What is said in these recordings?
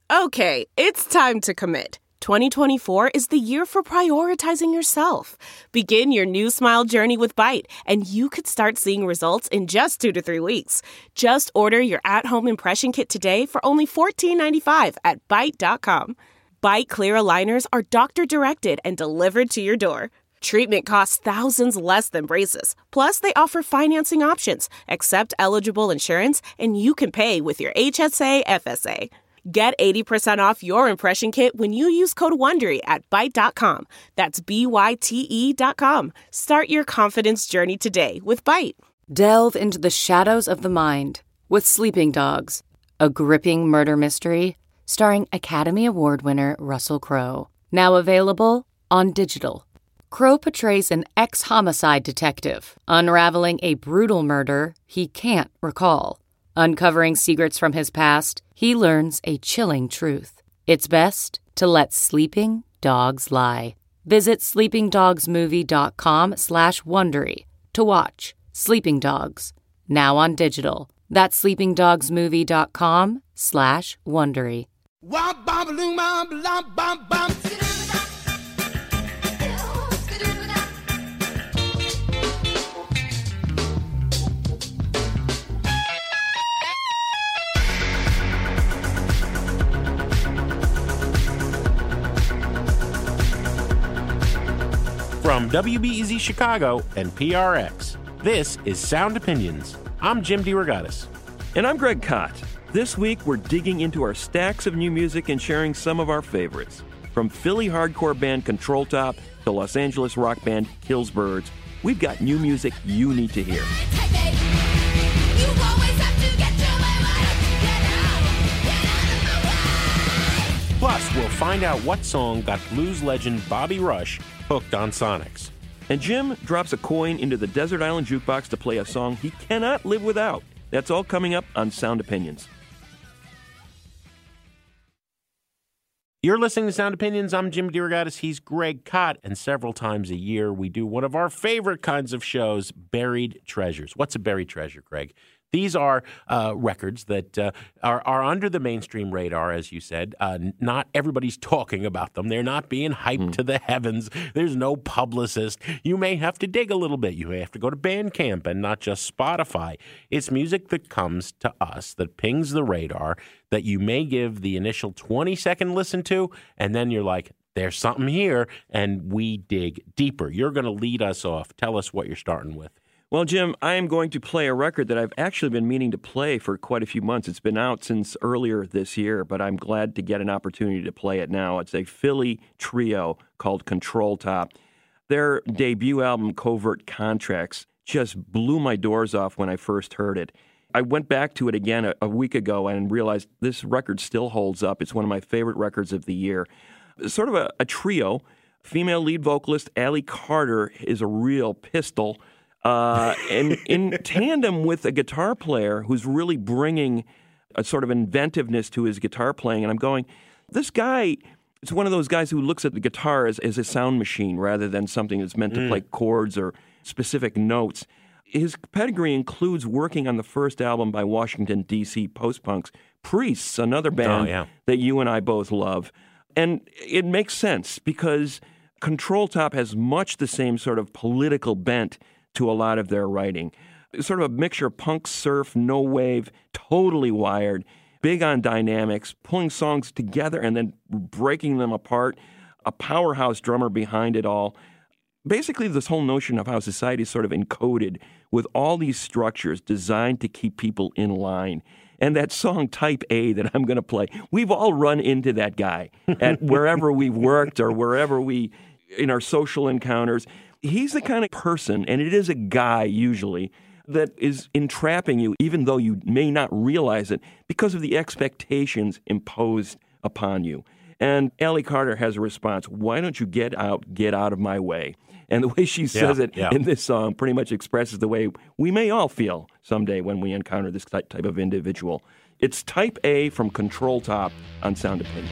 Okay, it's time to commit. 2024 is the year for prioritizing yourself. Begin your new smile journey with Byte, and you could start seeing results in just 2 to 3 weeks. Just order your at-home impression kit today for only $14.95 at Byte.com. Byte Clear aligners are doctor-directed and delivered to your door. Treatment costs thousands less than braces. Plus, they offer financing options, accept eligible insurance, and you can pay with your HSA, FSA. Get 80% off your impression kit when you use code WONDERY at Byte.com. That's BYTE.com. Start your confidence journey today with Byte. Delve into the shadows of the mind with Sleeping Dogs, a gripping murder mystery starring Academy Award winner Russell Crowe. Now available on digital. Crowe portrays an ex-homicide detective unraveling a brutal murder he can't recall. Uncovering secrets from his past, he learns a chilling truth. It's best to let sleeping dogs lie. Visit sleepingdogsmovie.com/Wondery to watch Sleeping Dogs, now on digital. That's sleepingdogsmovie.com/Wondery. From WBEZ Chicago and PRX, this is Sound Opinions. I'm Jim DeRogatis. And I'm Greg Kot. This week, we're digging into our stacks of new music and sharing some of our favorites. From Philly hardcore band Control Top to Los Angeles rock band Kills Birds, we've got new music you need to hear. Plus, we'll find out what song got blues legend Bobby Rush hooked on Sonics. And Jim drops a coin into the Desert Island Jukebox to play a song he cannot live without. That's all coming up on Sound Opinions. You're listening to Sound Opinions. I'm Jim DeRogatis. He's Greg Kot. And several times a year, we do one of our favorite kinds of shows, Buried Treasures. What's a buried treasure, Greg? These are records that are under the mainstream radar, as you said. Not everybody's talking about them. They're not being hyped to the heavens. There's no publicist. You may have to dig a little bit. You may have to go to Bandcamp and not just Spotify. It's music that comes to us, that pings the radar, that you may give the initial 20-second listen to, and then you're like, there's something here, and we dig deeper. You're going to lead us off. Tell us what you're starting with. Well, Jim, I am going to play a record that I've actually been meaning to play for quite a few months. It's been out since earlier this year, but I'm glad to get an opportunity to play it now. It's a Philly trio called Control Top. Their debut album, Covert Contracts, just blew my doors off when I first heard it. I went back to it again a week ago and realized this record still holds up. It's one of my favorite records of the year. Sort of a trio. Female lead vocalist Allie Carter is a real pistol. And in tandem with a guitar player who's really bringing a sort of inventiveness to his guitar playing. And I'm going, this guy is one of those guys who looks at the guitar as a sound machine rather than something that's meant to play chords or specific notes. His pedigree includes working on the first album by Washington, D.C. post-punks, Priests, another band that you and I both love. And it makes sense because Control Top has much the same sort of political bent to a lot of their writing. Sort of a mixture of punk, surf, no wave, totally wired, big on dynamics, pulling songs together and then breaking them apart, a powerhouse drummer behind it all. Basically, this whole notion of how society is sort of encoded with all these structures designed to keep people in line. And that song Type A that I'm going to play, we've all run into that guy at wherever we've worked or wherever we, in our social encounters. He's the kind of person, and it is a guy usually, that is entrapping you, even though you may not realize it, because of the expectations imposed upon you. And Allie Carter has a response, why don't you get out of my way? And the way she says it in this song pretty much expresses the way we may all feel someday when we encounter this type of individual. It's Type A from Control Top on Sound Opinions.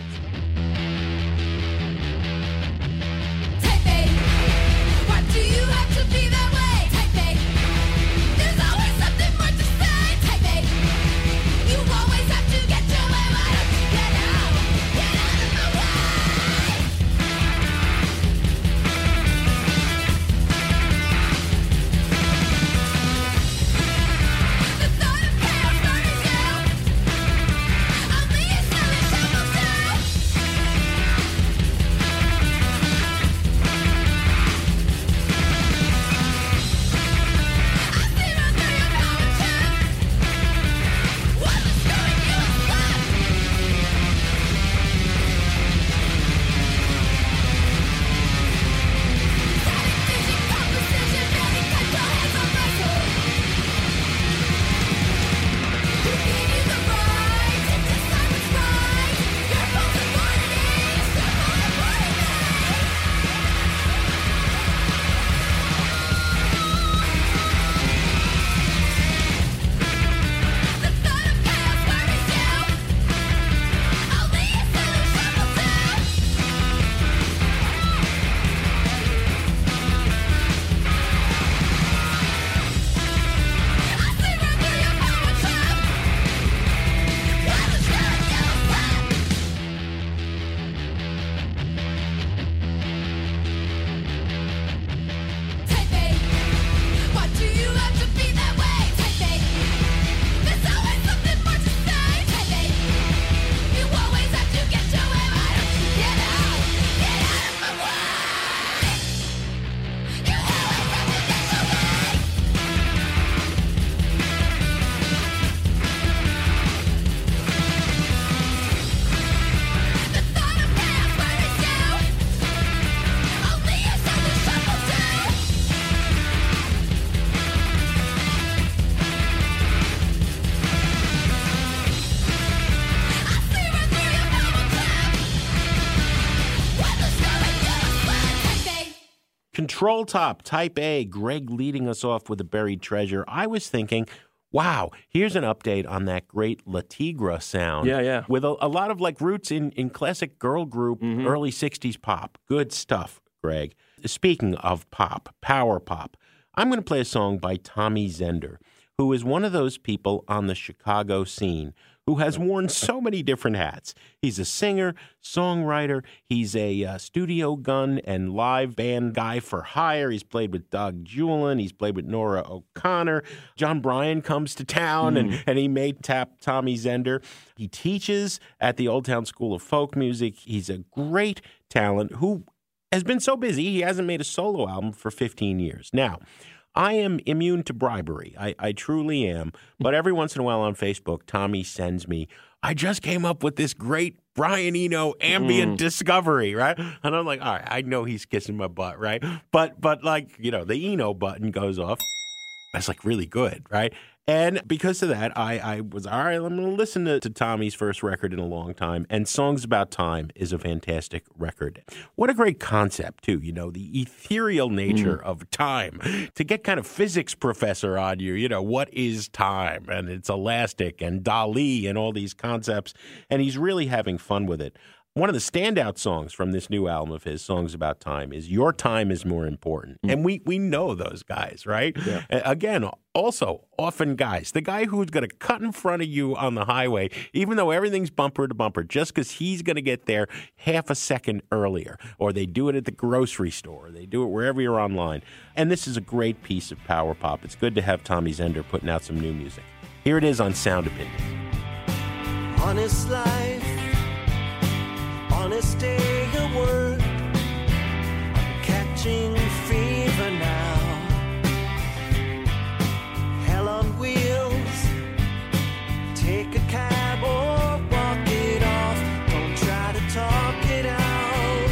Control Top, Type A, Greg leading us off with a buried treasure. I was thinking, wow, here's an update on that great La Tigra sound. Yeah. With a lot of like roots in classic girl group, early 60s pop. Good stuff, Greg. Speaking of pop, power pop, I'm going to play a song by Tommy Zender, who is one of those people on the Chicago scene who has worn so many different hats. He's a singer, songwriter, he's a studio gun and live band guy for hire. He's played with Doug Julin, he's played with Nora O'Connor. John Bryan comes to town and he may tap Tommy Zender. He teaches at the Old Town School of Folk Music. He's a great talent who has been so busy he hasn't made a solo album for 15 years. Now, I am immune to bribery. I truly am. But every once in a while on Facebook, Tommy sends me, I just came up with this great Brian Eno ambient discovery, right? And I'm like, all right, I know he's kissing my butt, right? But like, you know, the Eno button goes off. That's like really good, right? And because of that, I was, all right, I'm going to listen to Tommy's first record in a long time. And Songs About Time is a fantastic record. What a great concept, too, you know, the ethereal nature of time. To get kind of physics professor on you, you know, what is time? And it's elastic and Dali and all these concepts. And he's really having fun with it. One of the standout songs from this new album of his, Songs About Time, is Your Time is More Important. And we know those guys, right? Yeah. Again, also, often guys, the guy who's going to cut in front of you on the highway, even though everything's bumper to bumper, just because he's going to get there half a second earlier. Or they do it at the grocery store. Or they do it wherever you're online. And this is a great piece of power pop. It's good to have Tommy Zender putting out some new music. Here it is on Sound Opinions. Honest life. Honest day of work, I'm catching fever now. Hell on wheels, take a cab or walk it off. Don't try to talk it out.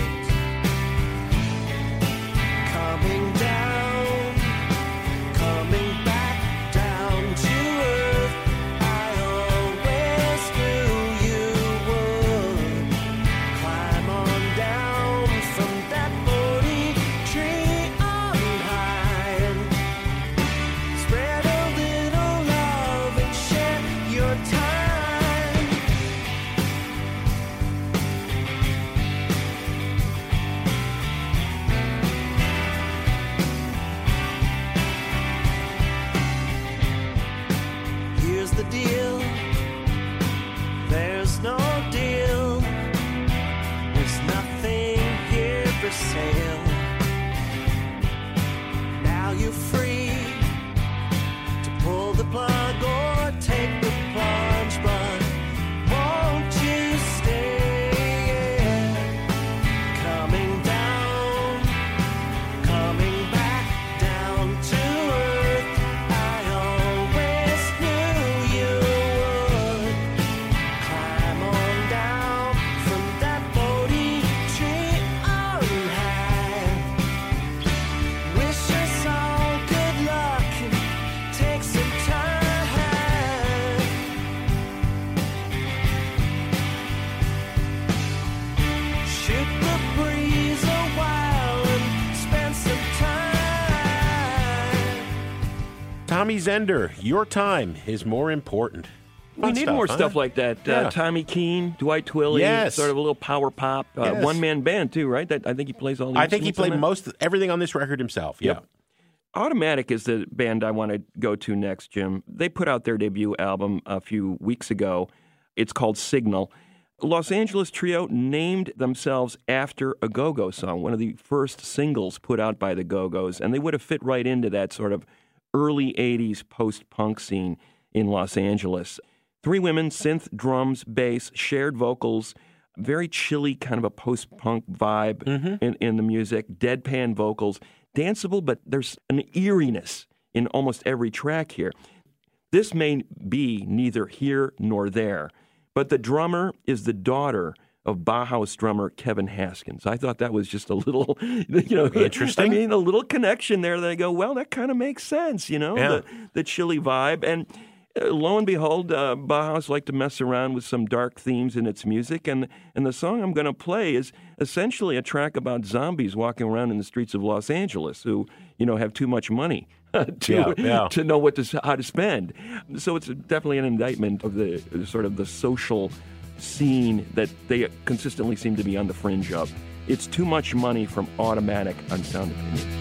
Coming down, coming back down to earth. I always knew you would. Climb on down from that 40 tree on high and spread a little love and share your time. Here's the deal, there's no deal. There's nothing here for sale. Now you're free to pull the plug or take the plunge, but won't you stay? Coming down, coming back down to earth. I always knew you would. Climb on down from that 40 tree on high. Wish us all good luck and take some time. Shoot the breeze a while and spend some time. Tommy Zender, Your Time is More Important. We Fun need stuff, more huh? stuff like that. Yeah. Tommy Keene, Dwight Twilley, Yes. sort of a little power pop, Yes. one-man band too, right? I think he plays all the I think he instruments on played that. everything on this record himself. Yeah. Yep. Automatic is the band I want to go to next, Jim. They put out their debut album a few weeks ago. It's called Signal. Los Angeles trio named themselves after a Go-Go song, one of the first singles put out by the Go-Go's, and they would have fit right into that sort of early 80s post-punk scene in Los Angeles. Three women, synth, drums, bass, shared vocals, very chilly kind of a post-punk vibe in the music, deadpan vocals, danceable, but there's an eeriness in almost every track here. This may be neither here nor there, but the drummer is the daughter of Bauhaus drummer Kevin Haskins. I thought that was just a little, Interesting. I mean, a little connection there that I go, well, that kind of makes sense, Yeah. the chilly vibe. And lo and behold, Bauhaus liked to mess around with some dark themes in its music, and the song I'm going to play is essentially a track about zombies walking around in the streets of Los Angeles who, have too much money to know how to spend. So it's definitely an indictment of the sort of the social scene that they consistently seem to be on the fringe of. It's Too Much Money from Automatic on Sound Opinions.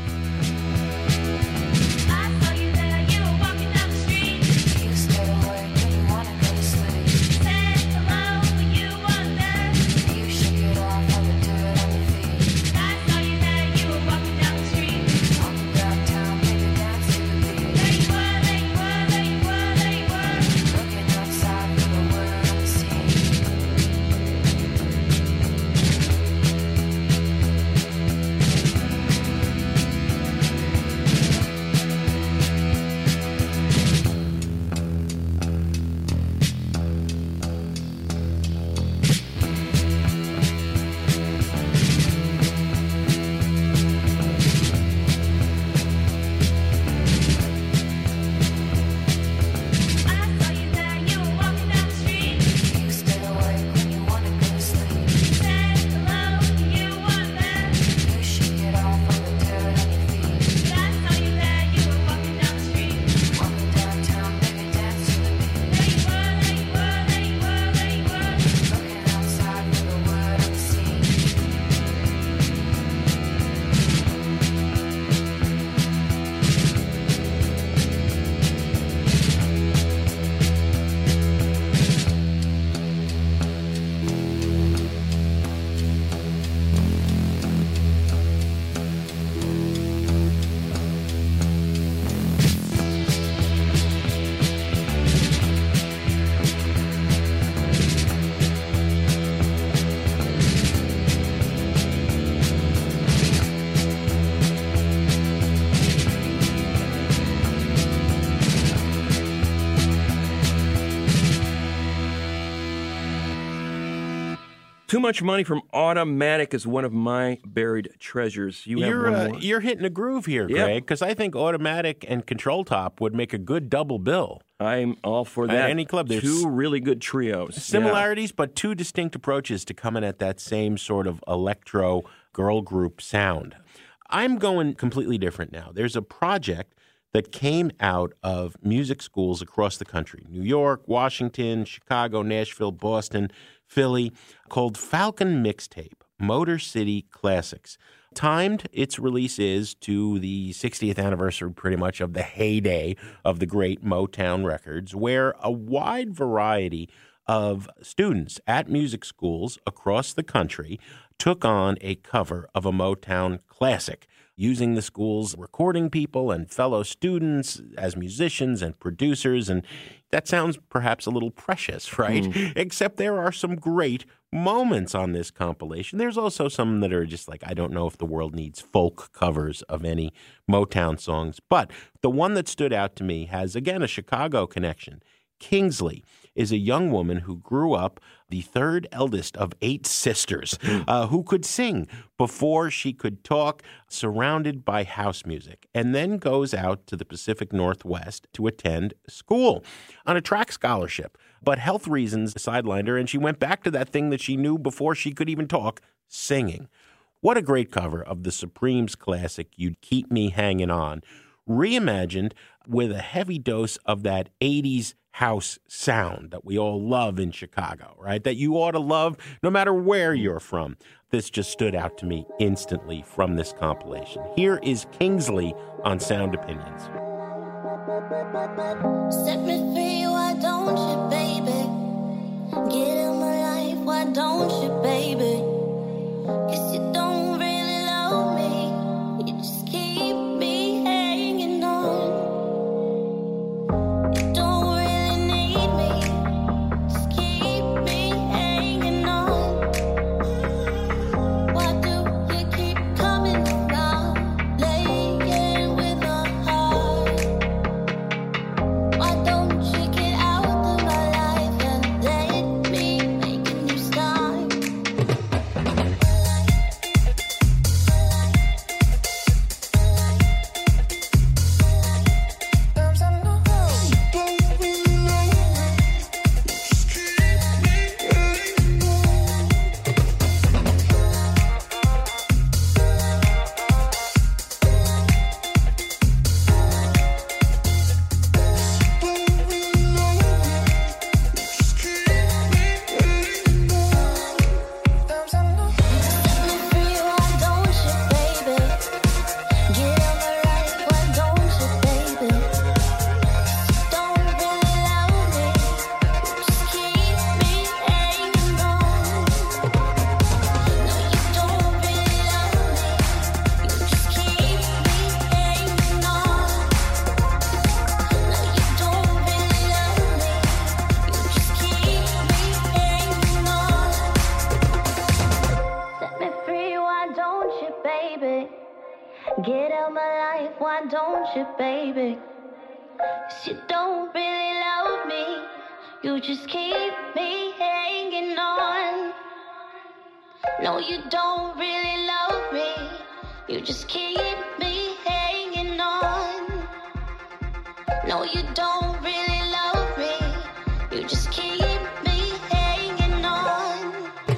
Too Much Money from Automatic is one of my buried treasures. You're hitting a groove here, Greg, because I think Automatic and Control Top would make a good double bill. I'm all for that. At any club, there's two really good trios. Similarities, but two distinct approaches to coming at that same sort of electro girl group sound. I'm going completely different now. There's a project that came out of music schools across the country, New York, Washington, Chicago, Nashville, Boston, Philly, called Falcon Mixtape, Motor City Classics. Timed, its release is to the 60th anniversary, pretty much, of the heyday of the great Motown records, where a wide variety of students at music schools across the country took on a cover of a Motown classic, using the school's recording people and fellow students as musicians and producers. And that sounds perhaps a little precious, right? Except there are some great moments on this compilation. There's also some that are just like, I don't know if the world needs folk covers of any Motown songs. But the one that stood out to me has, again, a Chicago connection. Kingsley is a young woman who grew up the third eldest of 8 sisters who could sing before she could talk, surrounded by house music, and then goes out to the Pacific Northwest to attend school on a track scholarship. But health reasons sidelined her, and she went back to that thing that she knew before she could even talk, singing. What a great cover of the Supremes classic, You'd Keep Me Hanging On, reimagined with a heavy dose of that 80s house sound that we all love in Chicago, right? That you ought to love no matter where you're from. This just stood out to me instantly from this compilation. Here is Kingsley on Sound Opinions. Set me free, why don't you, baby? Get in my life, why don't you, baby? 'Cause you don't really love me, you just keep me hanging on. You don't really need me, just keep me hanging on. Why do you keep coming around, playing with my heart? Why don't you get out of my life and let me make a new start? Get out my life, why don't you, baby? 'Cause you don't really love me. You just keep me hanging on. No, you don't really love me. You just keep me hanging on. No, you don't really love me. You just keep me hanging on.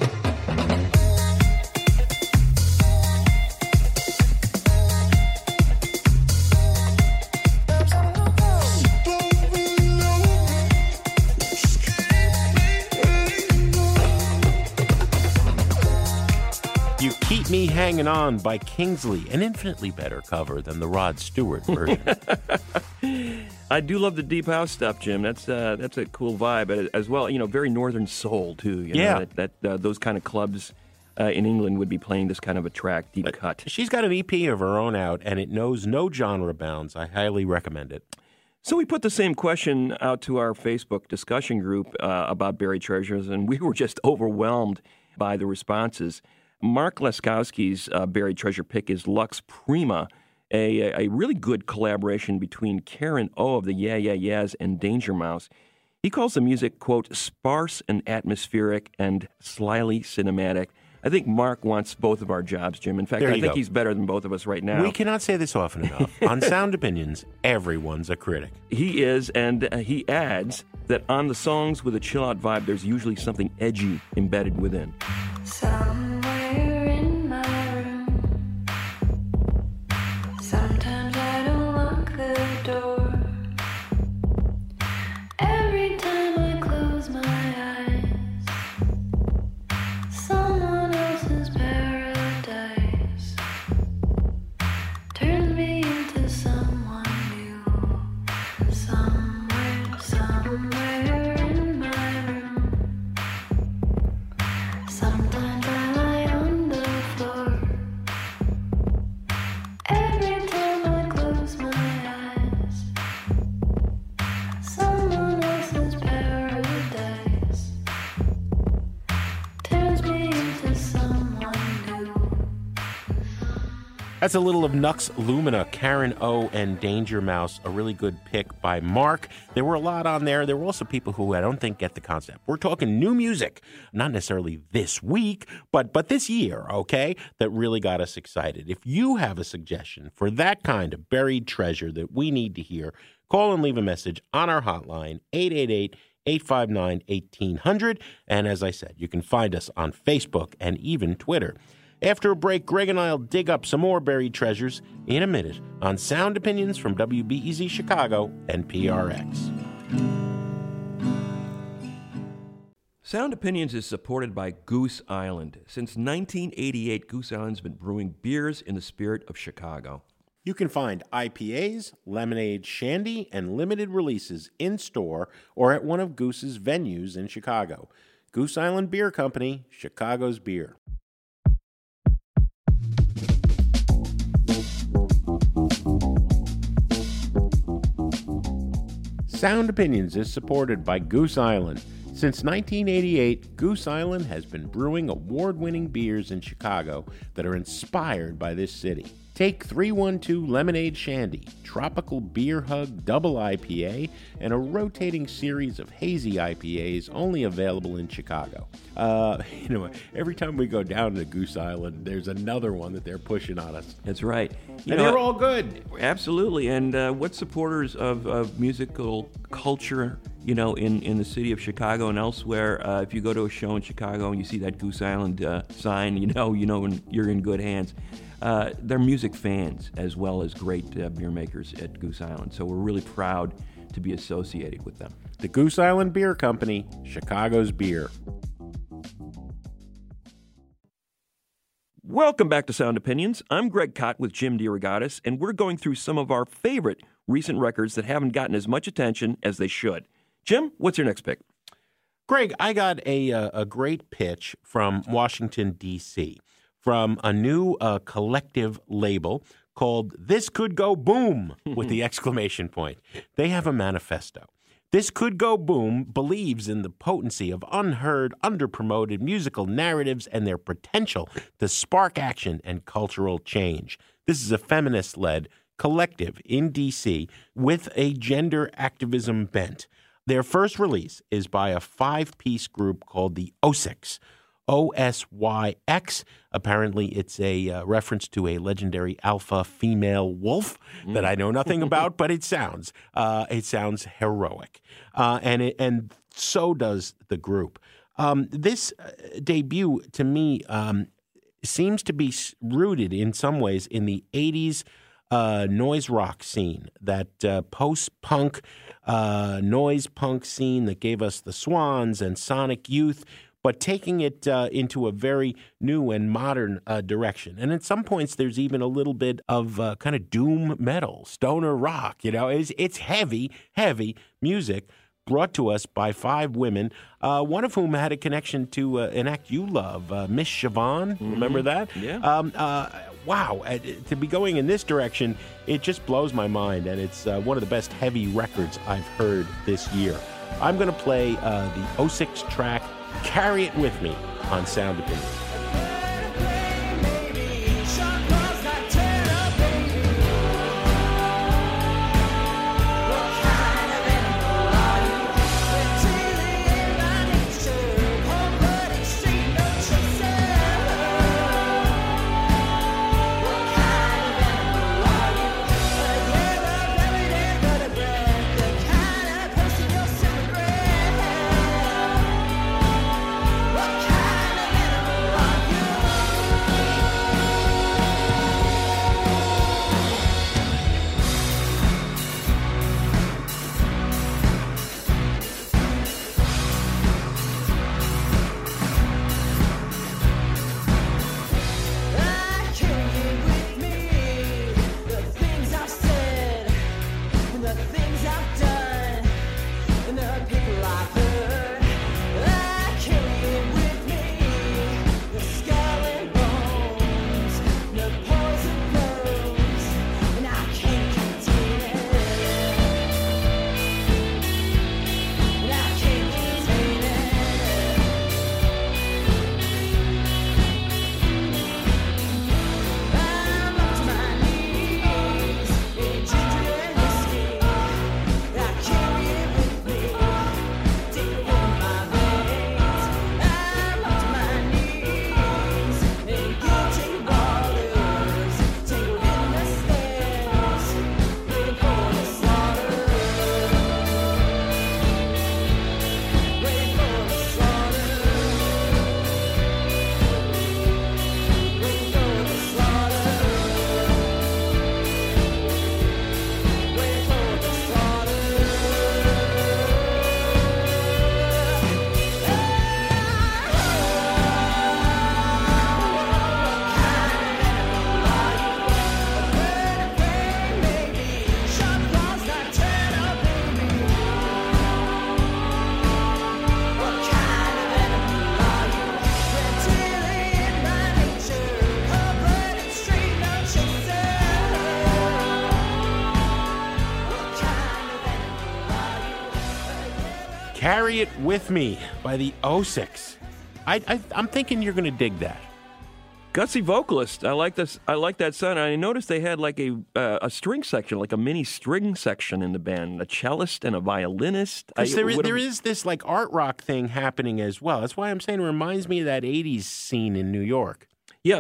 You Keep Me Hanging On by Kingsley, an infinitely better cover than the Rod Stewart version. I do love the deep house stuff, Jim. That's a cool vibe as well. You know, very northern soul too. You know, those kind of clubs in England would be playing this kind of a track, deep cut. She's got an EP of her own out, and it knows no genre bounds. I highly recommend it. So we put the same question out to our Facebook discussion group about buried treasures, and we were just overwhelmed by the responses. Mark Leskowski's buried treasure pick is Lux Prima, a really good collaboration between Karen O of the Yeah Yeah Yeahs and Danger Mouse. He calls the music, quote, sparse and atmospheric and slyly cinematic. I think Mark wants both of our jobs, Jim. In fact, I think he's better than both of us right now. We cannot say this often enough. On Sound Opinions, everyone's a critic. He is, and he adds that on the songs with a chill-out vibe, there's usually something edgy embedded within. Somewhere in my room, sometimes I don't lock the door. Every time I close my eyes, someone else's paradise turns me into someone new. Somewhere in my room, sometimes I lie on the floor. Every time I close my eyes, someone else's paradise turns me into someone new. That's a little of Nux Lumina, Karen O, and Danger Mouse, a really good pick by Mark. There were a lot on there. There were also people who I don't think get the concept. We're talking new music, not necessarily this week, but this year, okay, that really got us excited. If you have a suggestion for that kind of buried treasure that we need to hear, call and leave a message on our hotline, 888-859-1800. And as I said, you can find us on Facebook and even Twitter. After a break, Greg and I will dig up some more buried treasures in a minute on Sound Opinions from WBEZ Chicago and PRX. Sound Opinions is supported by Goose Island. Since 1988, Goose Island's been brewing beers in the spirit of Chicago. You can find IPAs, lemonade, shandy, and limited releases in-store or at one of Goose's venues in Chicago. Goose Island Beer Company, Chicago's beer. Sound Opinions is supported by Goose Island. Since 1988, Goose Island has been brewing award-winning beers in Chicago that are inspired by this city. Take 312 Lemonade Shandy, Tropical Beer Hug Double IPA, and a rotating series of hazy IPAs only available in Chicago. Every time we go down to Goose Island, there's another one that they're pushing on us. That's right. And they're all good. Absolutely. And what supporters of musical culture, in the city of Chicago and elsewhere, if you go to a show in Chicago and you see that Goose Island sign, you know when you're in good hands. They're music fans as well as great beer makers at Goose Island. So we're really proud to be associated with them. The Goose Island Beer Company, Chicago's beer. Welcome back to Sound Opinions. I'm Greg Kot with Jim DeRogatis, and we're going through some of our favorite recent records that haven't gotten as much attention as they should. Jim, what's your next pick? Greg, I got a great pitch from Washington, D.C., from a new collective label called This Could Go Boom, with the exclamation point. They have a manifesto. This Could Go Boom believes in the potency of unheard, underpromoted musical narratives and their potential to spark action and cultural change. This is a feminist-led collective in D.C. with a gender activism bent. Their first release is by a 5-piece group called the Osyx. OSYX. Apparently, it's a reference to a legendary alpha female wolf that I know nothing about, but it sounds heroic, and so does the group. This debut, to me, seems to be rooted in some ways in the 80s noise rock scene, that post-punk noise punk scene that gave us the Swans and Sonic Youth, but taking it into a very new and modern direction. And at some points, there's even a little bit of kind of doom metal, stoner rock. It's heavy, heavy music brought to us by 5 women, one of whom had a connection to an act you love, Miss Siobhan. Remember that? Yeah. Wow. To be going in this direction, it just blows my mind, and it's one of the best heavy records I've heard this year. I'm going to play the Osyx track, Carry It With Me, on Sound Opinion. Carry It With Me by the Osyx. I'm thinking you're going to dig that. Gutsy vocalist. I like this. I like that sound. I noticed they had like a string section, like a mini string section in the band, a cellist and a violinist. There is this like art rock thing happening as well. That's why I'm saying it reminds me of that 80s scene in New York. Yeah.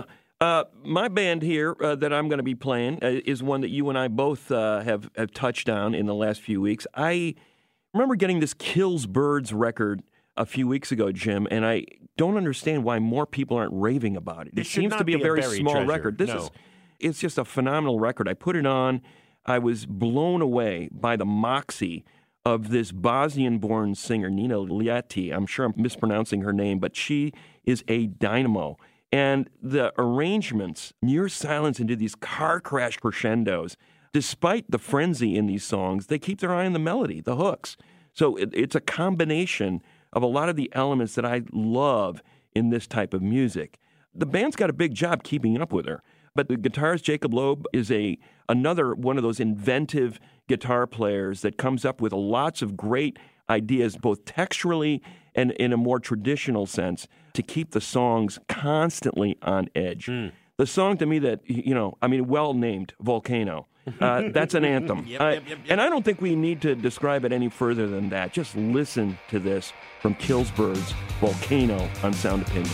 My band here that I'm going to be playing is one that you and I both have touched on in the last few weeks. I remember getting this Kills Birds record a few weeks ago, Jim, and I don't understand why more people aren't raving about it. It seems to be a very small record. It's just a phenomenal record. I put it on. I was blown away by the moxie of this Bosnian-born singer, Nina Lieti. I'm sure I'm mispronouncing her name, but she is a dynamo. And the arrangements, near silence into these car crash crescendos, despite the frenzy in these songs, they keep their eye on the melody, the hooks. So it's a combination of a lot of the elements that I love in this type of music. The band's got a big job keeping up with her. But the guitarist Jacob Loeb is another one of those inventive guitar players that comes up with lots of great ideas, both texturally and in a more traditional sense, to keep the songs constantly on edge. The song to me that, well named, Volcano. That's an anthem. Yep. And I don't think we need to describe it any further than that. Just listen to this from Killsbird's Volcano on Sound Opinion.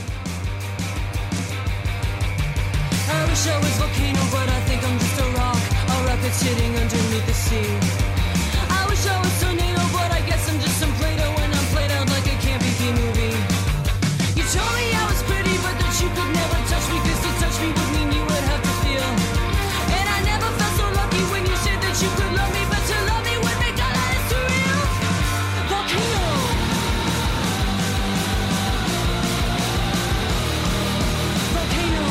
I wish I was volcano, but I think I'm just a rock. A rocket sitting underneath the sea. I wish I was tornado, but I guess I'm just some Play-Doh when I'm played out like a campy B-movie. You told me I was pretty, but that you could never touch me, 'cause to touch me would mean you would have to feel. And I never felt so lucky when you said that you could love me, but to love me would make all of this surreal. Volcano. Volcano.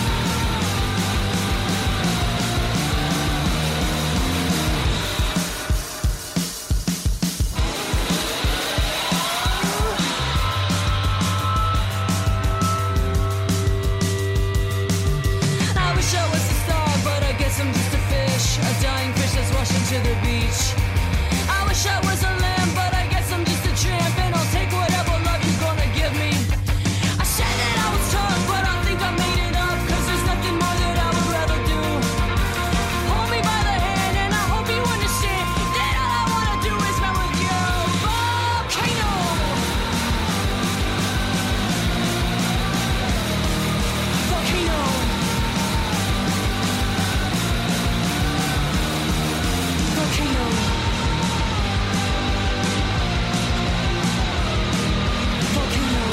I wish I was a star, but I guess I'm just a fish, a dying fish that's rushing to the beach. I wish I was a lamb, but I guess I'm just a tramp, and I'll take whatever love you're gonna give me. I said that I was tough, but I think I made it up, 'cause there's nothing more that I would rather do. Hold me by the hand, and I hope you understand that all I wanna do is melt with you. Volcano. Volcano. Volcano. Volcano.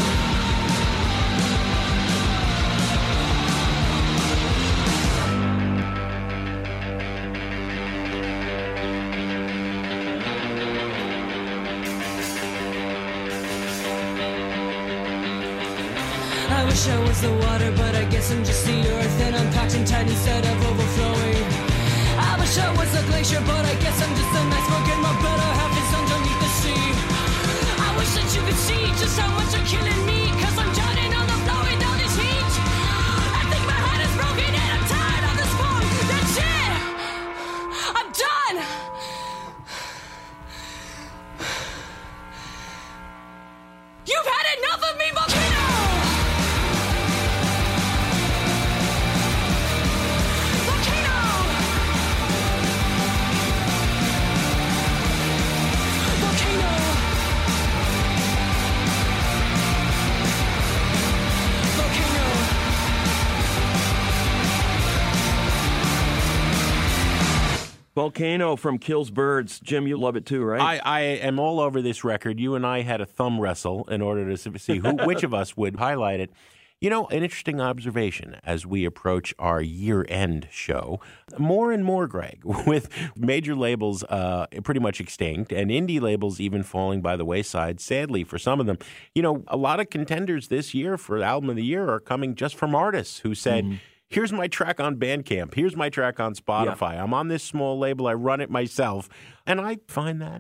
I wish I was the water, but I guess I'm just the earth, and I'm packed and tight instead of overflowing. I wish I was a glacier, but I guess I'm just an iceberg, and my better half is underneath the sea. I wish that you could see just how much you're killing me, 'cause I'm drowning on the floor with all this heat. I think my heart is broken and I'm tired of this funk. That's it. I'm done. You've had enough of me, Volcano. Volcano. Volcano. Volcano. Volcano from Killsbird's. Jim, you love it too, right? I am all over this record. You and I had a thumb wrestle in order to see which of us would highlight it. You know, an interesting observation as we approach our year-end show, more and more, Greg, with major labels pretty much extinct and indie labels even falling by the wayside, sadly, for some of them. You know, a lot of contenders this year for Album of the Year are coming just from artists who said, here's my track on Bandcamp, here's my track on Spotify. I'm on this small label, I run it myself. And I find that,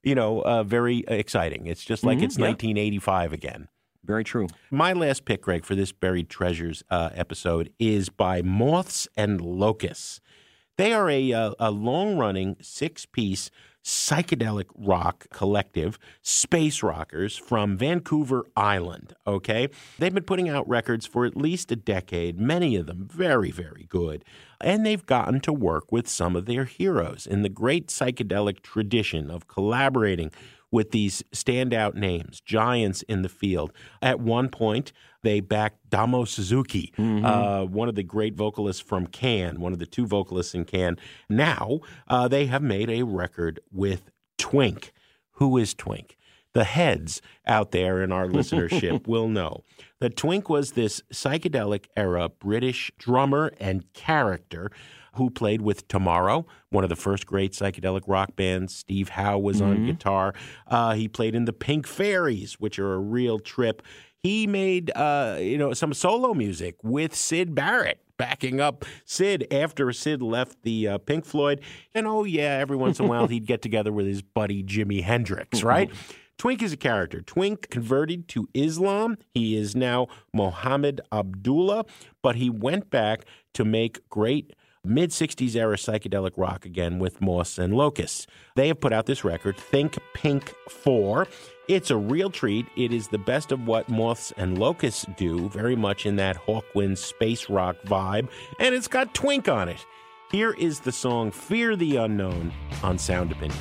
very exciting. It's just like it's 1985 again. Very true. My last pick, Greg, for this Buried Treasures episode is by Moths and Locusts. They are a long-running, 6-piece psychedelic rock collective, space rockers from Vancouver Island, okay? They've been putting out records for at least a decade, many of them very, very good. And they've gotten to work with some of their heroes in the great psychedelic tradition of collaborating with these standout names, giants in the field. At one point, they backed Damo Suzuki, one of the great vocalists from Can, one of the two vocalists in Can. Now, they have made a record with Twink. Who is Twink? The heads out there in our listenership will know that Twink was this psychedelic era British drummer and character who played with Tomorrow, one of the first great psychedelic rock bands. Steve Howe was on guitar. He played in the Pink Fairies, which are a real trip. He made, some solo music with Syd Barrett, backing up Sid after Sid left the Pink Floyd. And, every once in a while he'd get together with his buddy Jimi Hendrix, right? Twink is a character. Twink converted to Islam. He is now Mohammed Abdullah, but he went back to make great mid-'60s era psychedelic rock again with Moths and Locusts. They have put out this record, Think Pink 4. It's a real treat. It is the best of what Moths and Locusts do, very much in that Hawkwind space rock vibe, and it's got twink on it. Here is the song Fear the Unknown on Sound Opinions.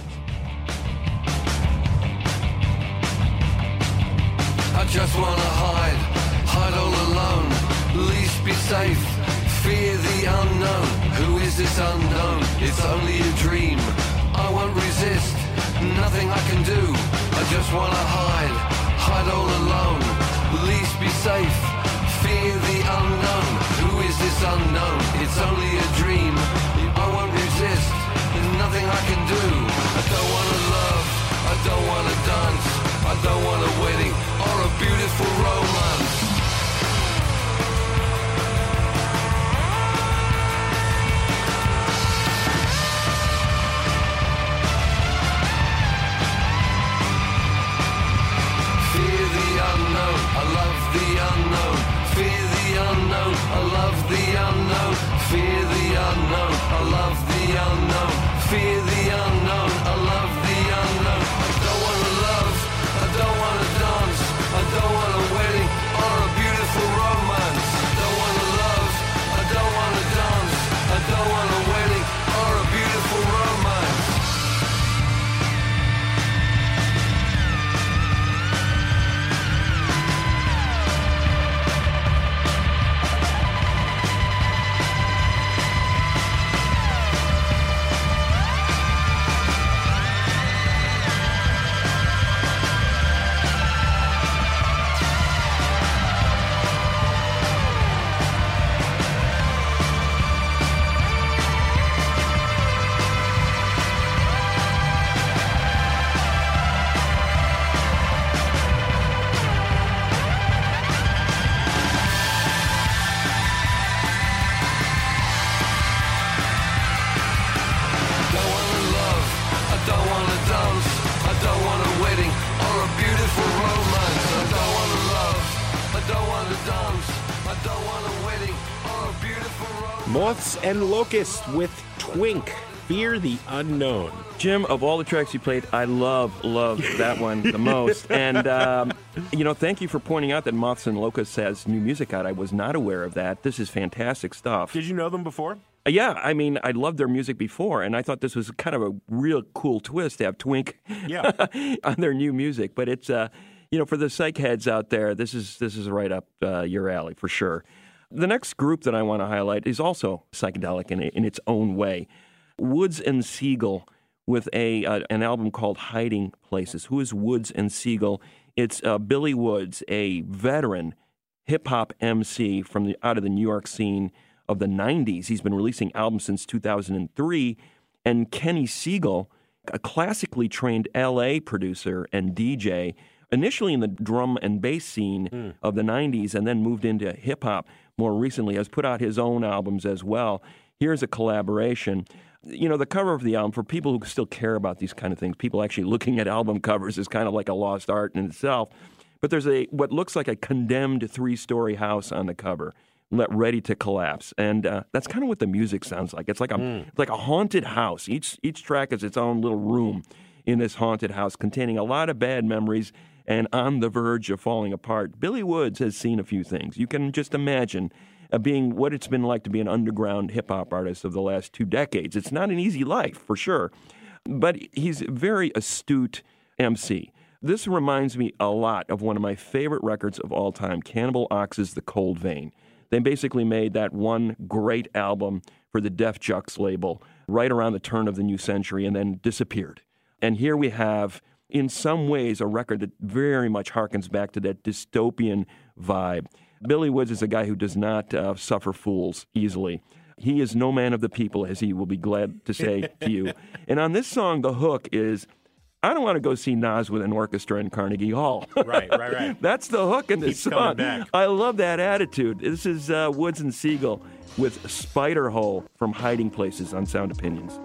I just wanna hide all alone, least be safe, fear the unknown. Who is this unknown? It's only a dream. I won't resist, nothing I can do. I just wanna hide all alone, least be safe, fear the unknown. Who is this unknown? It's only a dream. I won't resist, there's nothing I can do. I don't wanna love, I don't wanna dance, I don't want a wedding or a beautiful romance. Fear the unknown, I love the unknown. Fear the unknown, I love the unknown. Fear the unknown, I love the unknown. Fear the unknown, I love the unknown. I don't wanna love, I don't wanna dance, I don't want a wedding or a beautiful romance. I don't wanna love, I don't wanna dance, I don't want a wedding or a beautiful romance. Moths and Locusts with Twink, Fear the Unknown. Jim, of all the tracks you played, I love that one the most. And, thank you for pointing out that Moths and Locusts has new music out. I was not aware of that. This is fantastic stuff. Did you know them before? Yeah, I mean, I loved their music before, and I thought this was kind of a real cool twist to have Twink on their new music. But it's, for the psych heads out there, this is right up your alley for sure. The next group that I want to highlight is also psychedelic in its own way. Woods and Siegel with an album called Hiding Places. Who is Woods and Siegel? It's Billy Woods, a veteran hip-hop MC from out of the New York scene of the 90s. He's been releasing albums since 2003. And Kenny Siegel, a classically trained L.A. producer and DJ, initially in the drum and bass scene of the 90s and then moved into hip-hop more recently, has put out his own albums as well. Here's a collaboration. The cover of the album, for people who still care about these kind of things, people actually looking at album covers is kind of like a lost art in itself. But there's what looks like a condemned 3-story house on the cover, ready to collapse. And that's kind of what the music sounds like. It's like a haunted house. Each track is its own little room in this haunted house containing a lot of bad memories and on the verge of falling apart. Billy Woods has seen a few things. You can just imagine being what it's been like to be an underground hip-hop artist of the last 2 decades. It's not an easy life, for sure. But he's a very astute MC. This reminds me a lot of one of my favorite records of all time, Cannibal Ox's The Cold Vein. They basically made that one great album for the Def Jux label right around the turn of the new century and then disappeared. And here we have, in some ways, a record that very much harkens back to that dystopian vibe. Billy Woods is a guy who does not suffer fools easily. He is no man of the people, as he will be glad to say to you. And on this song, the hook is, I don't want to go see Nas with an orchestra in Carnegie Hall. Right. That's the hook in this song. I love that attitude. This is Woods and Siegel with Spiderhole from Hiding Places on Sound Opinions.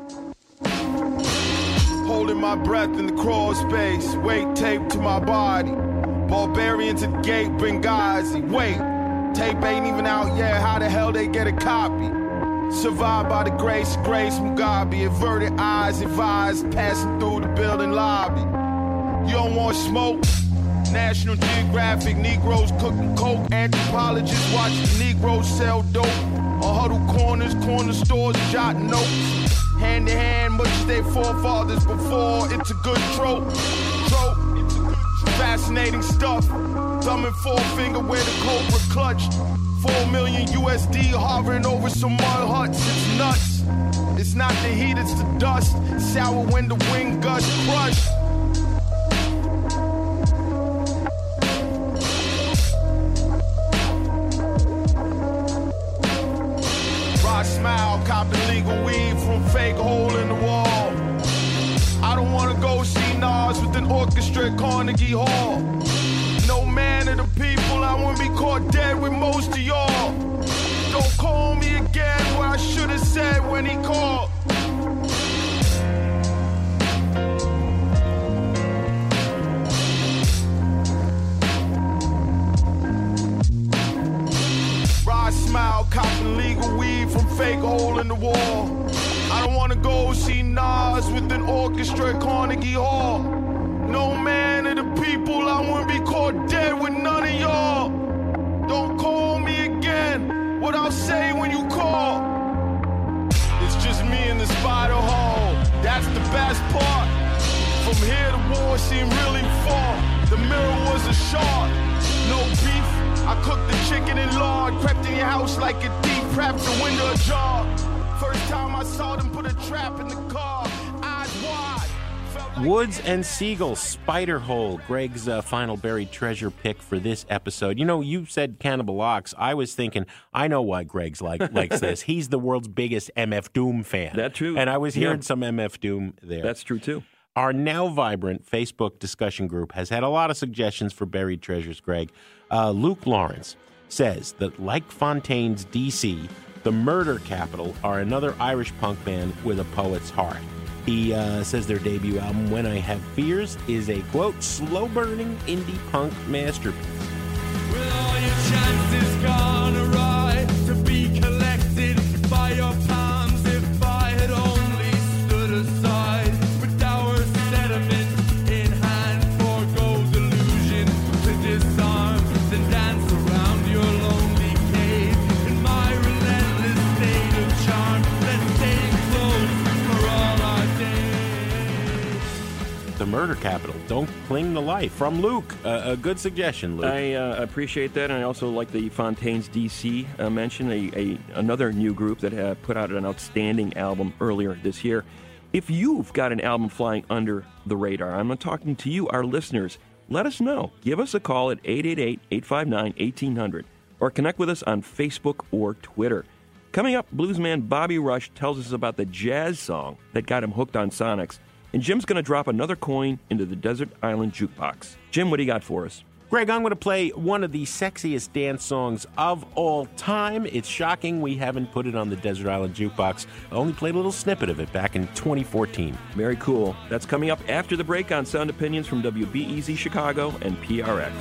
Holding my breath in the crawl space, weight taped to my body. Barbarians at the gate, Benghazi. Wait, tape ain't even out yet. How the hell they get a copy? Survived by the grace Mugabe. Averted eyes advised, passing through the building lobby. You don't want smoke? National Geographic, Negroes cooking coke. Anthropologists watch the Negroes sell dope. On huddle corners, corner stores, jotting notes. Hand in hand, much as their forefathers before. It's a good trope. Fascinating stuff. Thumb and forefinger where the cobra clutched. 4 million USD hovering over some mud huts. It's nuts. It's not the heat, it's the dust. Sour when the wind gusts crush. Rock smile, copping legal weed from fake hole in the wall. I don't wanna go see Nas with an orchestra at Carnegie Hall. No man of the people, I wouldn't be caught dead with most of y'all. Don't call me again what I should have said when he called. Rod smile, copping legal weed from fake hole in the wall. I don't wanna go see Nas with an orchestra at Carnegie Hall. No man of the people, I wouldn't be caught dead with none of y'all. Don't call me again, what I'll say when you call. It's just me in the spider hole, that's the best part. From here the war seemed really far. The mirror was a shark, no beef. I cooked the chicken in lard, crept in your house like a thief, trapped the window ajar. First time I saw them put a trap in the car, eyes wide. Woods and Siegel, Spider Hole, Greg's final buried treasure pick for this episode. You know, you said Cannibal Ox. I was thinking, I know why Greg's likes this. He's the world's biggest MF Doom fan. That's true. And I was hearing some MF Doom there. That's true, too. Our now vibrant Facebook discussion group has had a lot of suggestions for buried treasures, Greg. Luke Lawrence says that, like Fontaine's DC, the Murder Capital are another Irish punk band with a poet's heart. He says their debut album, When I Have Fears, is a, quote, slow-burning indie punk masterpiece. With all your chances gone awry, to be collected by your palms, if I had only stood aside with our sediment in hand, forgo delusion to disarm, then dance around your lonely cave in my relentless state of charm. Let's stay close for all our days. The Murder Capital, Don't Cling to Life, from Luke. A good suggestion, Luke. I appreciate that, and I also like the Fontaine's DC mention, another new group that put out an outstanding album earlier this year. If you've got an album flying under the radar, I'm not talking to you, our listeners, let us know. Give us a call at 888-859-1800 or connect with us on Facebook or Twitter. Coming up, bluesman Bobby Rush tells us about the jazz song that got him hooked on Sonics. And Jim's going to drop another coin into the Desert Island Jukebox. Jim, what do you got for us? Greg, I'm going to play one of the sexiest dance songs of all time. It's shocking we haven't put it on the Desert Island Jukebox. I only played a little snippet of it back in 2014. Very cool. That's coming up after the break on Sound Opinions from WBEZ Chicago and PRX.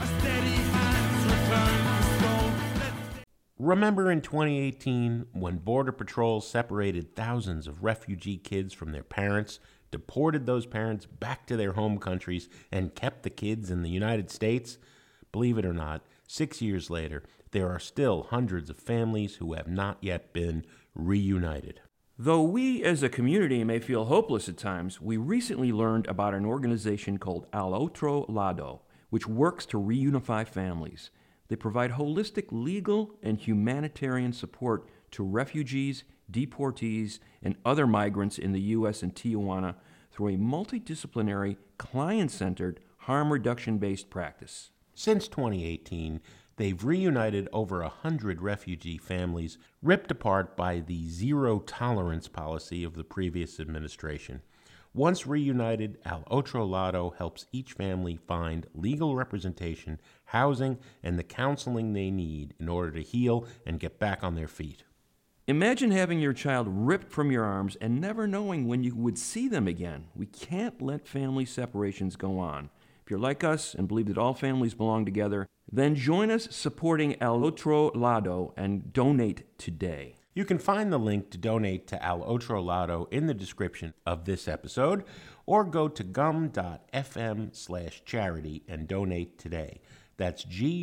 Remember in 2018 when Border Patrol separated thousands of refugee kids from their parents, deported those parents back to their home countries, and kept the kids in the United States? Believe it or not, 6 years later, there are still hundreds of families who have not yet been reunited. Though we as a community may feel hopeless at times, we recently learned about an organization called Al Otro Lado, which works to reunify families. They provide holistic legal and humanitarian support to refugees, deportees, and other migrants in the U.S. and Tijuana through a multidisciplinary, client-centered, harm reduction-based practice. Since 2018, they've reunited over 100 refugee families ripped apart by the zero-tolerance policy of the previous administration. Once reunited, Al Otro Lado helps each family find legal representation, housing, and the counseling they need in order to heal and get back on their feet. Imagine having your child ripped from your arms and never knowing when you would see them again. We can't let family separations go on. If you're like us and believe that all families belong together, then join us supporting Al Otro Lado and donate today. You can find the link to donate to Al Otro Lado in the description of this episode, or go to gum.fm/charity and donate today. That's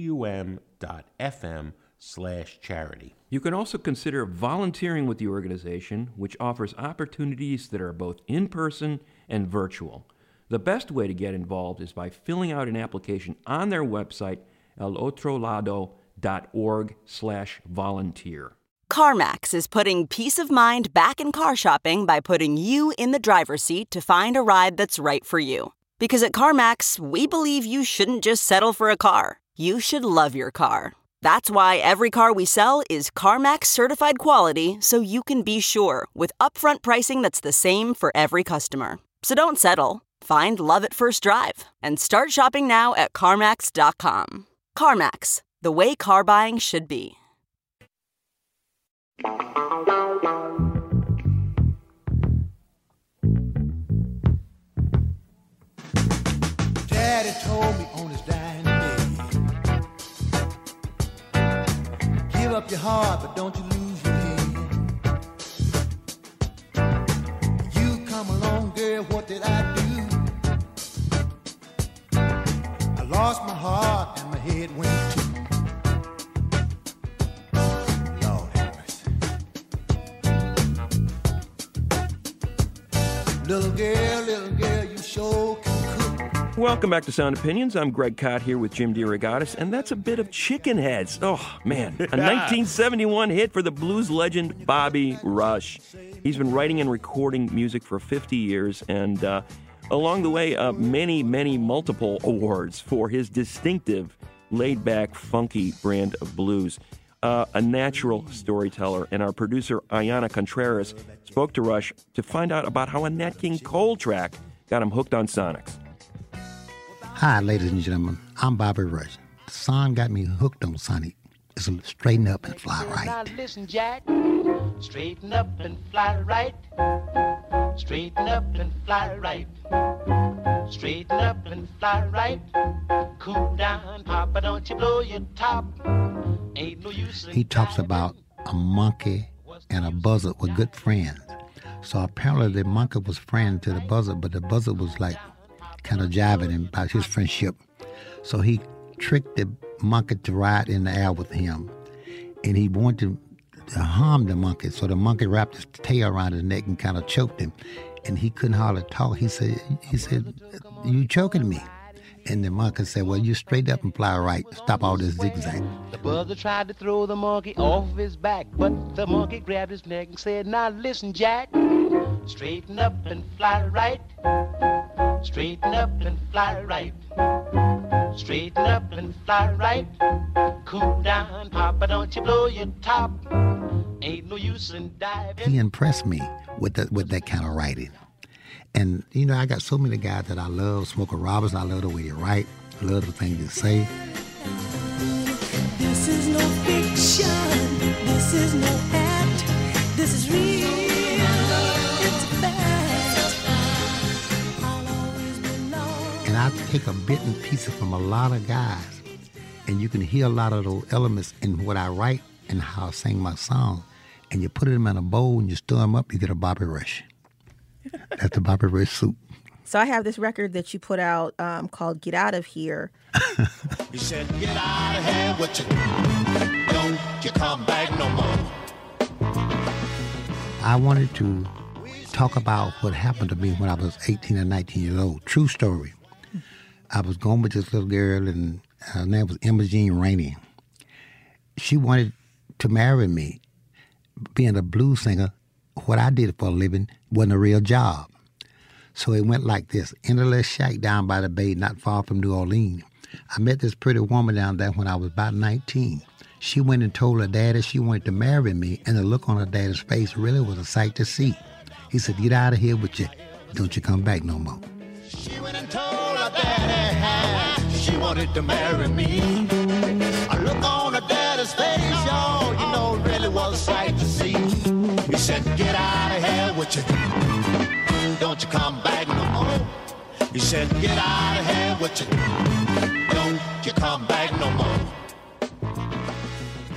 gum.fm/charity. You can also consider volunteering with the organization, which offers opportunities that are both in-person and virtual. The best way to get involved is by filling out an application on their website, alotrolado.org/volunteer. CarMax is putting peace of mind back in car shopping by putting you in the driver's seat to find a ride that's right for you. Because at CarMax, we believe you shouldn't just settle for a car. You should love your car. That's why every car we sell is CarMax certified quality, so you can be sure with upfront pricing that's the same for every customer. So don't settle. Find love at first drive and start shopping now at CarMax.com. CarMax, the way car buying should be. Daddy told me on his dying day, give up your heart, but don't you lose your head. You come along, girl, what did I do? I lost my heart and my head went too. Lord have mercy. Little girl, you sure can cook. Welcome back to Sound Opinions. I'm Greg Kot here with Jim DeRogatis, and that's a bit of Chicken Heads. Oh, man. A 1971 hit for the blues legend Bobby Rush. He's been writing and recording music for 50 years, and along the way, many multiple awards for his distinctive, laid-back, funky brand of blues. A natural storyteller, and our producer, Ayanna Contreras, spoke to Rush to find out about how a Nat King Cole track got him hooked on Sonics. Hi, ladies and gentlemen. I'm Bobby Rush. The song got me hooked on Sonic. It's a straighten up and fly right. Now listen, Jack. Straighten up and fly right. Straighten up and fly right. Straighten up and fly right. Cool down, Papa, don't you blow your top. Ain't no use in He talks about a monkey and a buzzard were good friends. So apparently the monkey was friend to the buzzard, but the buzzard was like kind of jiving him about his friendship. So he tricked the monkey to ride in the air with him. And he wanted to harm the monkey. So the monkey wrapped his tail around his neck and kind of choked him. And he couldn't hardly talk. He said, you choking me. And the monkey said, well, you straight up and fly right. Stop all this zigzag. The buzzard tried to throw the monkey off his back, but the monkey grabbed his neck and said, now listen, Jack. Straighten up and fly right. Straighten up and fly right. Straighten up and fly right. Cool down, Papa, don't you blow your top. Ain't no use in diving. He impressed me with that kind of writing. And, you know, I got so many guys that I love. Smokey Robinson, I love the way you write. I love the things you say. This is no fiction. This is no act. This is real. It's fact. I'll always belong. And I take a bit and pieces from a lot of guys. And you can hear a lot of those elements in what I write and how I sing my song. And you put them in a bowl and you stir them up, you get a Bobby Rush. That's the Bobby Rush soup. So I have this record that you put out called Get Out of Here. He said, get out of here with you. Don't you come back no more. I wanted to talk about what happened to me when I was 18 or 19 years old. True story. I was going with this little girl, and her name was Imogene Rainey. She wanted to marry me. Being a blues singer, what I did for a living wasn't a real job. So it went like this. In a little shack down by the bay, not far from New Orleans, I met this pretty woman down there when I was about 19. She went and told her daddy she wanted to marry me, and the look on her daddy's face really was a sight to see. He said, get out of here with you. Don't you come back no more. She went and told her daddy she wanted to marry me. A look on her daddy's face, y'all, you know, really was a sight to see. He said, get out of here with you. Don't you come back no more. He said, get out of here with you. Don't you come back no more.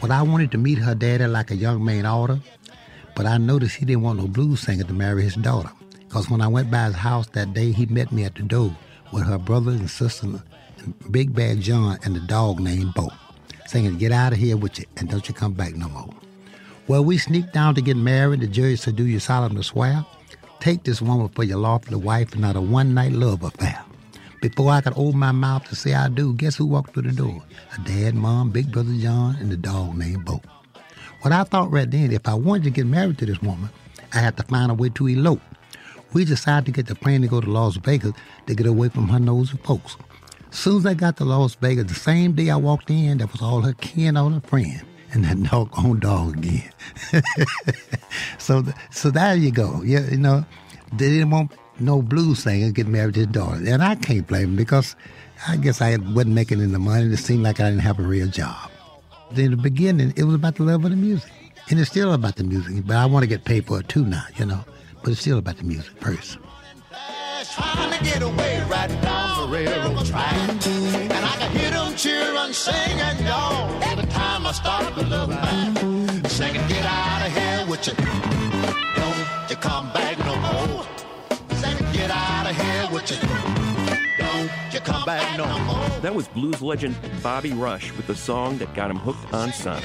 But I wanted to meet her daddy like a young man oughta. But I noticed he didn't want no blues singer to marry his daughter. Because when I went by his house that day, he met me at the door with her brother and sister, and Big Bad John, and the dog named Bo, singing, "Get out of here with you, and don't you come back no more." Well, we sneaked down to get married. The judge said, "Do you solemnly swear? Take this woman for your lawful wife and not a one-night love affair." Before I could open my mouth to say I do, guess who walked through the door? Her dad, mom, Big Brother John, and the dog named Bo. What I thought right then, if I wanted to get married to this woman, I had to find a way to elope. We decided to get the plane to go to Las Vegas to get away from her nosy folks. As soon as I got to Las Vegas, the same day I walked in, that was all her kin, all her friends, and that doggone dog again. So there you go. Yeah, you know, they didn't want no blues singer get married to his daughter, and I can't blame him because I guess I wasn't making any money. And it seemed like I didn't have a real job. In the beginning, it was about the love of the music, and it's still about the music. But I want to get paid for it too now, you know. But it's still about the music first. Trying to get away right down the railroad track, and I can hear them cheering, singing, y'all. Every time I start to look back, singing, "Get out of here with you, don't you come back no more." Singing, "Get out of here with you, don't you come back no more." That was blues legend Bobby Rush with the song that got him hooked on Sonic.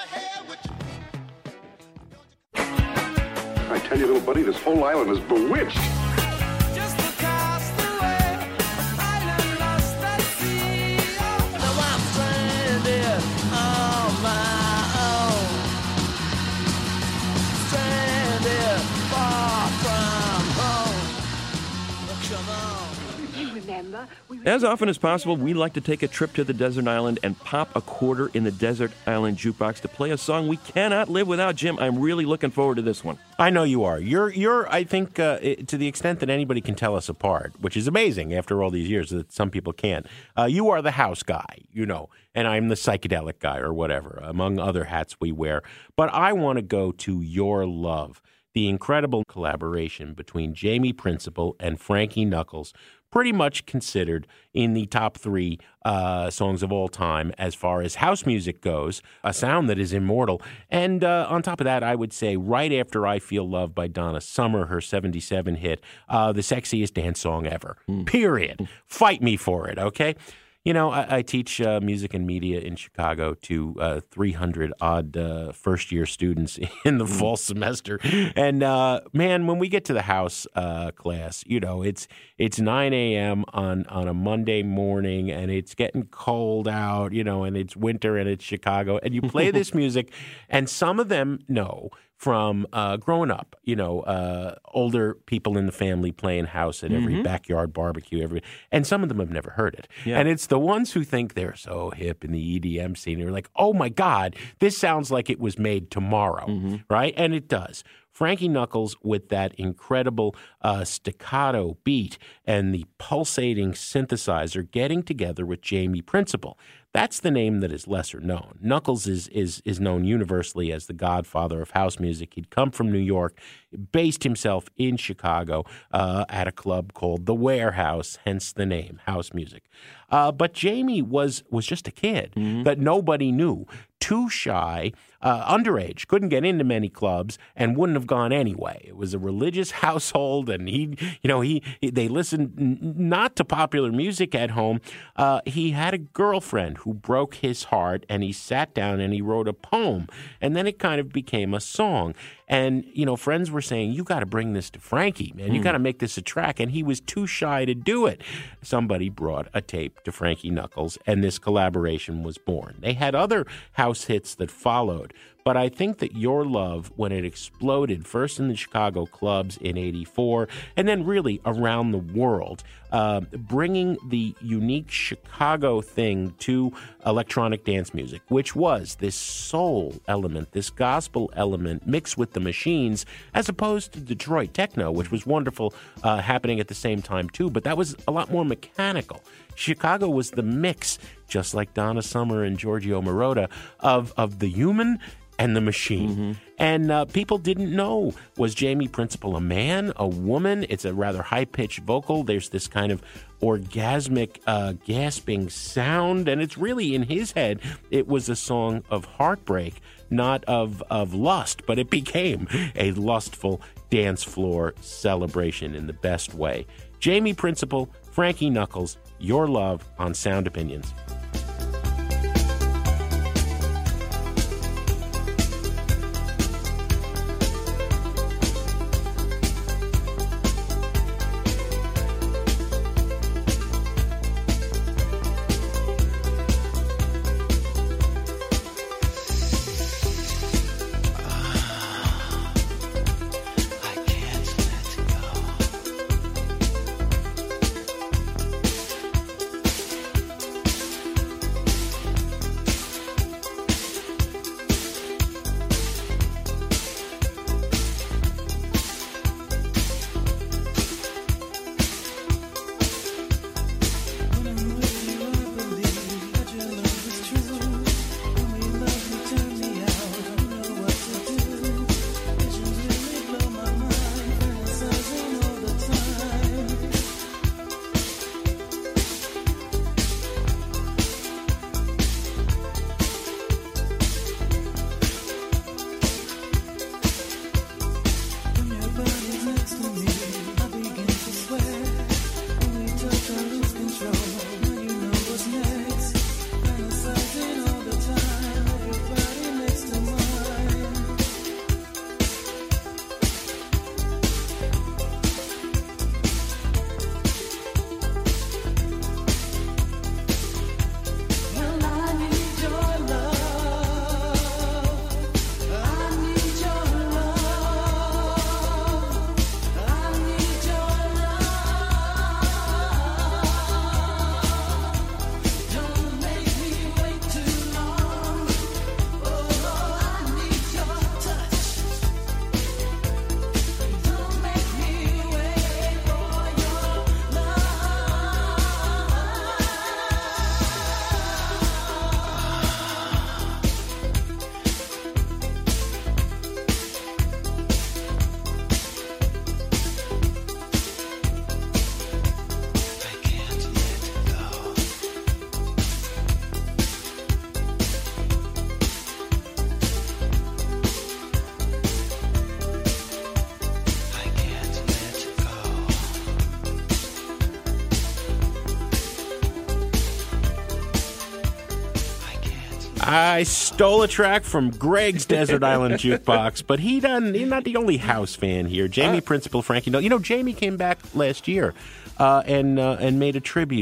I tell you, little buddy, this whole island is bewitched. As often as possible, we like to take a trip to the desert island and pop a quarter in the desert island jukebox to play a song we cannot live without. Jim, I'm really looking forward to this one. I know you are. You're. I think to the extent that anybody can tell us apart, which is amazing after all these years that some people can't. You are the house guy, you know, and I'm the psychedelic guy or whatever, among other hats we wear. But I want to go to Your Love, the incredible collaboration between Jamie Principle and Frankie Knuckles, pretty much considered in the top 3 songs of all time as far as house music goes, a sound that is immortal. And on top of that, I would say right after I Feel Love by Donna Summer, her 77 hit, the sexiest dance song ever, period. Fight me for it, okay? You know, I teach music and media in Chicago to 300-odd first-year students in the fall semester. And, man, when we get to the house class, you know, it's 9 a.m. on a Monday morning, and it's getting cold out, you know, and it's winter, and it's Chicago. And you play this music, and some of them know from growing up, you know, older people in the family playing house at every backyard barbecue, and some of them have never heard it. Yeah. And it's the ones who think they're so hip in the EDM scene. They're like, oh, my God, this sounds like it was made tomorrow, right? And it does. Frankie Knuckles with that incredible staccato beat and the pulsating synthesizer getting together with Jamie Principle. That's the name that is lesser known. Knuckles is known universally as the godfather of house music. He'd come from New York, based himself in Chicago at a club called The Warehouse, hence the name, house music. But Jamie was just a kid that nobody knew. Too shy, underage, couldn't get into many clubs, and wouldn't have gone anyway. It was a religious household, and they listened not to popular music at home. He had a girlfriend who broke his heart, and he sat down and he wrote a poem, and then it kind of became a song. And, you know, friends were saying, you got to bring this to Frankie, man. You got to make this a track. And he was too shy to do it. Somebody brought a tape to Frankie Knuckles, and this collaboration was born. They had other house hits that followed. But I think that Your Love, when it exploded, first in the Chicago clubs in '84, and then really around the world, bringing the unique Chicago thing to electronic dance music, which was this soul element, this gospel element mixed with the machines, as opposed to Detroit techno, which was wonderful, happening at the same time too, but that was a lot more mechanical. Chicago was the mix, just like Donna Summer and Giorgio Moroder, of the human and the Machine. And people didn't know, was Jamie Principle a man, a woman? It's a rather high-pitched vocal. There's this kind of orgasmic, gasping sound, and it's really, in his head, it was a song of heartbreak, not of lust, but it became a lustful dance floor celebration in the best way. Jamie Principle, Frankie Knuckles, Your Love on Sound Opinions. I stole a track from Greg's Desert Island Jukebox, but he's not the only house fan here. Jamie Principle, Frankie. Jamie came back last year and made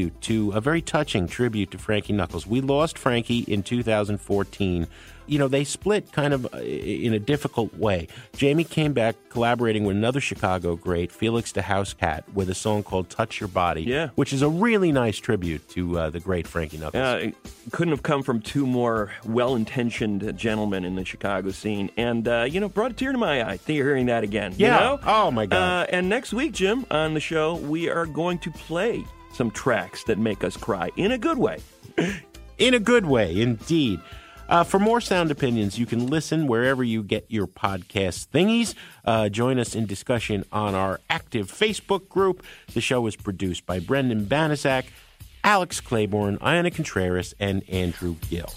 a very touching tribute to Frankie Knuckles. We lost Frankie in 2014. They split kind of in a difficult way. Jamie came back collaborating with another Chicago great, Felix the House Cat, with a song called Touch Your Body, which is a really nice tribute to the great Frankie Knuckles. It couldn't have come from two more well-intentioned gentlemen in the Chicago scene. And, brought a tear to my eye hearing that again. Yeah. You know? Oh, my God. And next week, Jim, on the show, we are going to play some tracks that make us cry in a good way. In a good way, indeed. For more Sound Opinions, you can listen wherever you get your podcast thingies. Join us in discussion on our active Facebook group. The show is produced by Brendan Banasak, Alex Claiborne, Iana Contreras, and Andrew Gill.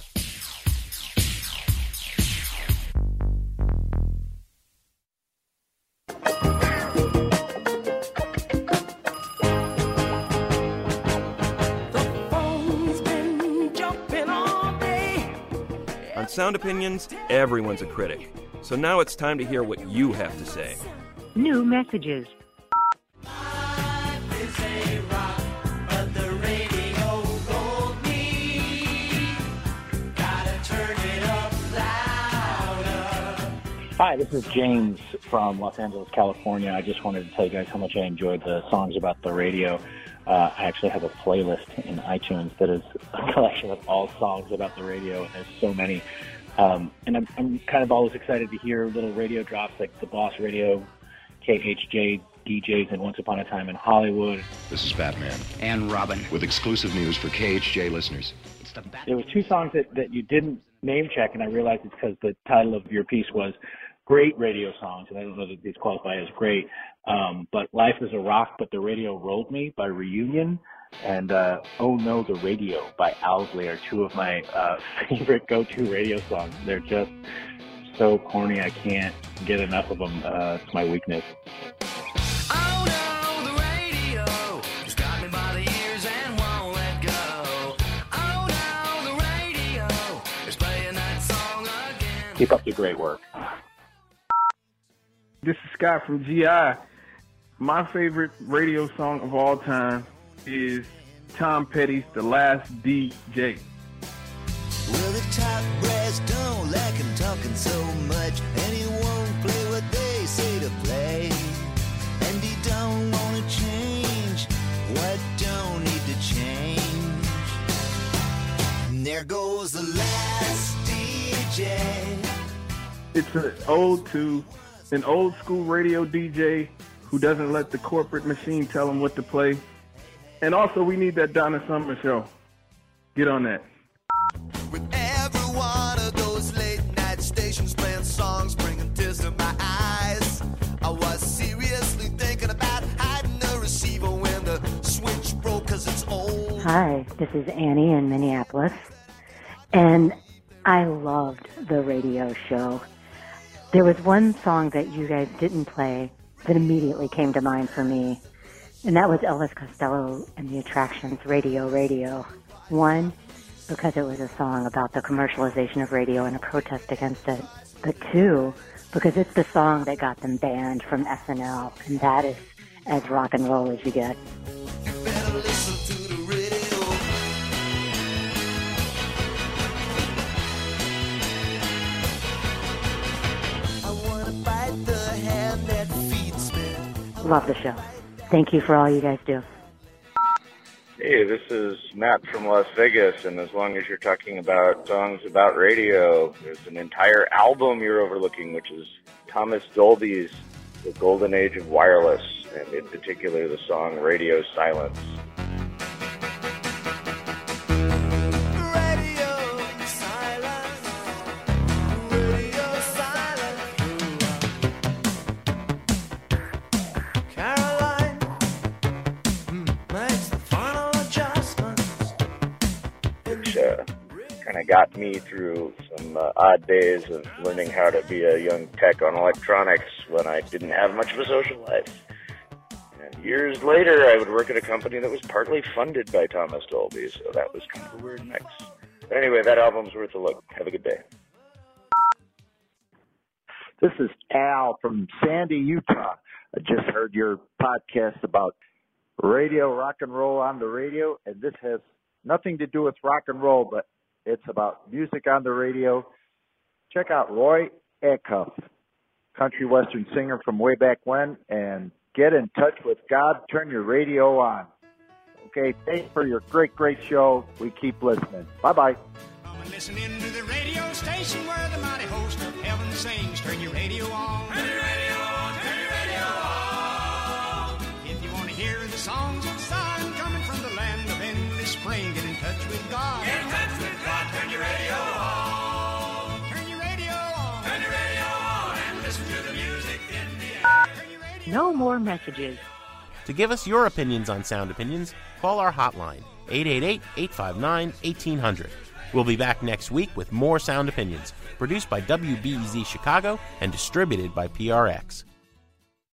On Sound Opinions, everyone's a critic. So now it's time to hear what you have to say. New messages. Hi, this is James from Los Angeles, California. I just wanted to tell you guys how much I enjoyed the songs about the radio. I actually have a playlist in iTunes that is a collection of all songs about the radio, and there's so many. And I'm kind of always excited to hear little radio drops like the Boss Radio, KHJ DJs, and Once Upon a Time in Hollywood. This is Batman. And Robin. With exclusive news for KHJ listeners. There was two songs that you didn't name check, and I realized it's because the title of your piece was Great Radio Songs, and I don't know that these qualify as great. But Life is a Rock, But the Radio Rolled Me by Reunion, and Oh No, the Radio by Owsley are two of my favorite go-to radio songs. They're just so corny, I can't get enough of them. It's my weakness. Oh no, the radio has got me by the ears and won't let go. Oh no, the radio is playing that song again. Keep up the great work. This is Scott from GI. My favorite radio song of all time is Tom Petty's The Last DJ. Well, the top brass don't like him talking so much, and he won't play what they say to play. And he don't want to change what don't need to change. And there goes the last DJ. It's an ode to an old school radio DJ who doesn't let the corporate machine tell him what to play. And also, we need that Donna Summer show. Get on that. With every one of those late night stations playing songs bringing tears to my eyes, I was seriously thinking about hiding the receiver when the switch broke 'cause it's old. Hi, this is Annie in Minneapolis, and I loved the radio show. There was one song that you guys didn't play that immediately came to mind for me, and that was Elvis Costello and the Attractions' Radio Radio. One, because it was a song about the commercialization of radio and a protest against it. But two, because it's the song that got them banned from SNL, and that is as rock and roll as you get. Better listen to the radio. I wanna bite the hand that feeds me. Love the show. Thank you for all you guys do. Hey, this is Matt from Las Vegas, and as long as you're talking about songs about radio, there's an entire album you're overlooking, which is Thomas Dolby's The Golden Age of Wireless, and in particular the song Radio Silence. Kind of got me through some odd days of learning how to be a young tech on electronics when I didn't have much of a social life. And years later, I would work at a company that was partly funded by Thomas Dolby, so that was kind of a weird mix. But anyway, that album's worth a look. Have a good day. This is Al from Sandy, Utah. I just heard your podcast about radio, rock and roll on the radio, and this has nothing to do with rock and roll, but it's about music on the radio. Check out Roy Acuff, country western singer from way back when, and get in touch with God. Turn your radio on. Okay, thanks for your great, great show. We keep listening. Bye-bye. Listening to the radio station where the mighty host of heaven sings. Turn your radio on. Turn your radio on. Turn your radio on. If you want to hear the songs of Zion coming from the land of endless spring, get in touch with God. Get in touch with God. Turn your radio on. Turn your radio on. Turn your radio on and listen to the music in the air. No more messages. To give us your opinions on Sound Opinions, call our hotline, 888-859-1800. We'll be back next week with more Sound Opinions, produced by WBEZ Chicago and distributed by PRX.